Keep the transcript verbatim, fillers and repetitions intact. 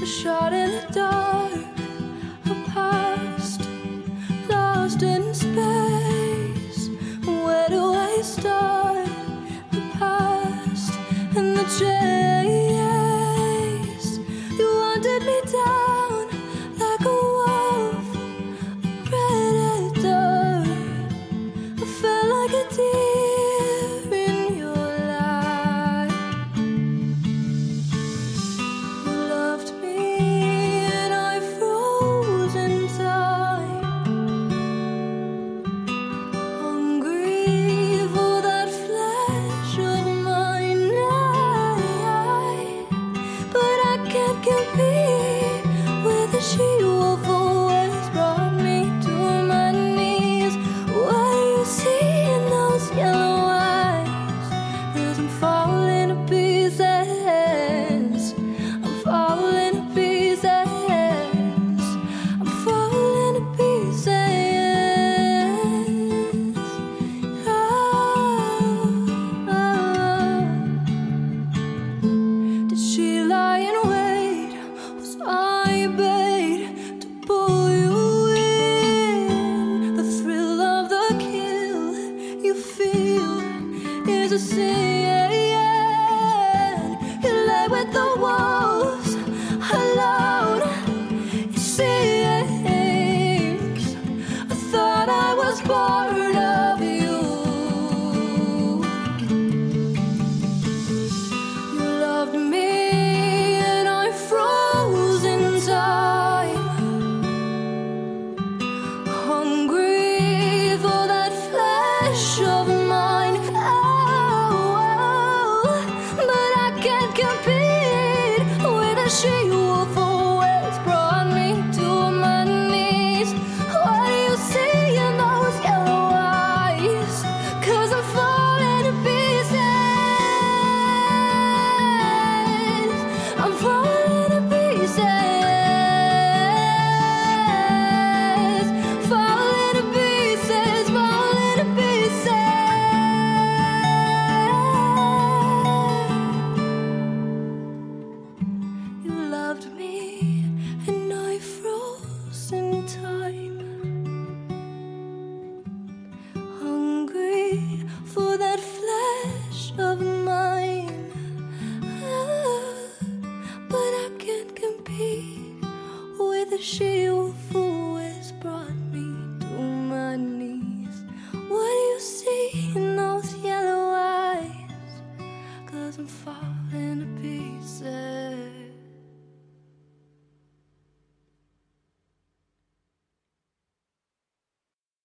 shot in the dark, a past lost in space. Where do I start? The past and the chase. You wanted me down like a wolf, a predator. I felt like a deer in your life. You loved me and I froze in time, hungry for that flesh of mine. But I can't compete with the she-wolf who always brought me to my knees. What do you see in those yellow eyes? 'Cause I'm falling to pieces. I'm falling to pieces. I'm falling to pieces. Oh, oh. Did she lie in wait? Was I bait to pull you in? The thrill of the kill you feel is a sin. You lay with the wolves alone. It sinks. I thought I was part of you. You loved me and I froze in time, hungry for that flesh of mine. Oh, but I can't compete with a she-wolf who always brought me to my knees. What do you see in those yellow eyes? 'Cause I'm falling to pieces. I'm falling to pieces. Falling to pieces. Falling to pieces. You loved me and I froze in time, hungry for that flesh of mine. Ah, but I can't compete with the she-wolf who always brought me to my knees. What do you see in those yellow eyes? 'Cause I'm falling